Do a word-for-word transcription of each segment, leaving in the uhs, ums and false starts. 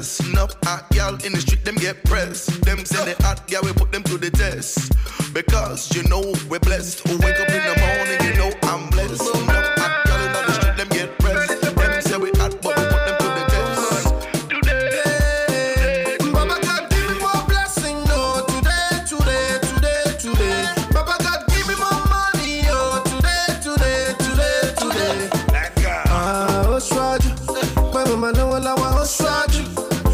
blessed. Enough hot y'all in the street, them get pressed. Them say they hot, yeah, we put them to the test. Because you know we're blessed. Who wake up in the morning, you know I'm blessed. Enough hot y'all in the street, them get pressed. Them say we hot, but we put them to the test. Today, Baba God give me more blessing, no. Today, today, today, today. Baba God give me more money, oh. Today, today, today, today. Ah, oh, swaju. Baba mana wala wa oh, swaju.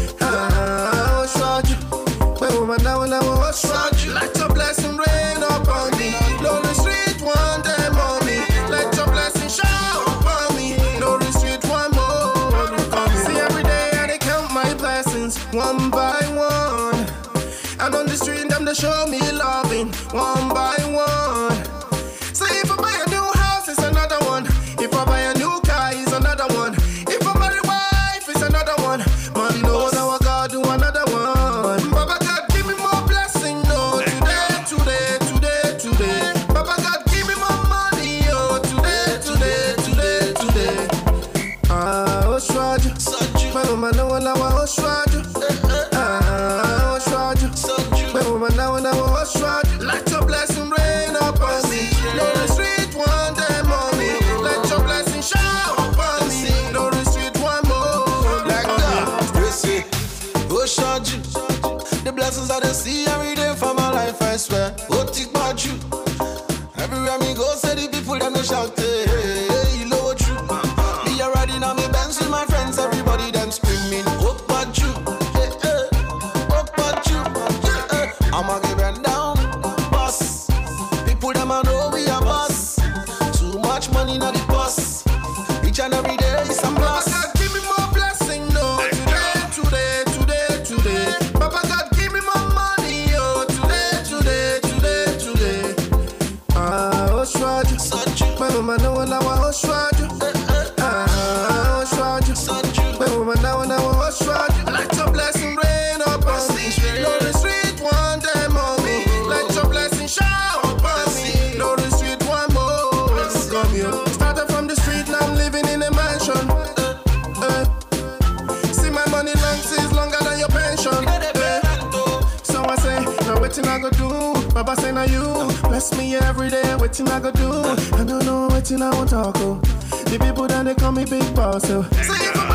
Ah, oh, swaju. Baba mana wala wa oh, swaju. Let your blessing rain upon me. Lord, the street one day, mommy. Let your blessing shower upon me. Lord, the street one more. See, every day I dey count my blessings one by one. And on the street, them they show me loving one by one. So if I buy a new house, it's another one. If I buy a new car, it's another one. If I marry wife, it's another one. Man knows how I gotta do another one. Baba God give me more blessing, no. Today, today, today, today. Baba God give me more money, oh. Today, today, today, today. Ah, oh, swaju. Baba mana wala wa oh, swaju. Ah, oh, swaju. Baba mana wala wa oh, swaju. Let your blessing rain upon me. Lord, the street one day, mommy. Let your blessing shower upon me. Lord, the street one more. Like that, you see, oh Shaju, the blessings I don't see every day for my life, I swear. Oh, think about you. Everywhere me go, say the people them they shout, hey, hey, hey, you know what true. Me a riding on me bench with my friends, everybody them screaming, oh, about you, hey, hey, oh, about you, hey, hey. I'ma give them down, boss. People them a know we a boss. Too much money na the boss. Each and every day is some Baba loss. God give me more blessing, no. Today, today, today, today. Baba God give me more money, oh. Today, today, today, today. Ah, oh, swaju. Baba mana wala wa oh, swaju. Ah, oh, swaju. Baba mana wala wa oh, swaju. Let your blessing rain upon me. Lord, the street one day, mommy. Let your blessing shower upon me. Lord, the street one more. Come here. Started from the street, now I'm living in a mansion. Eh. See my money length is longer than your pension. Eh. So I say, now wetin I go do? Baba say now you bless me every day. Wetin I go do? I don't know wetin I want talk. Oh. The people that they call me big boss. So, so if I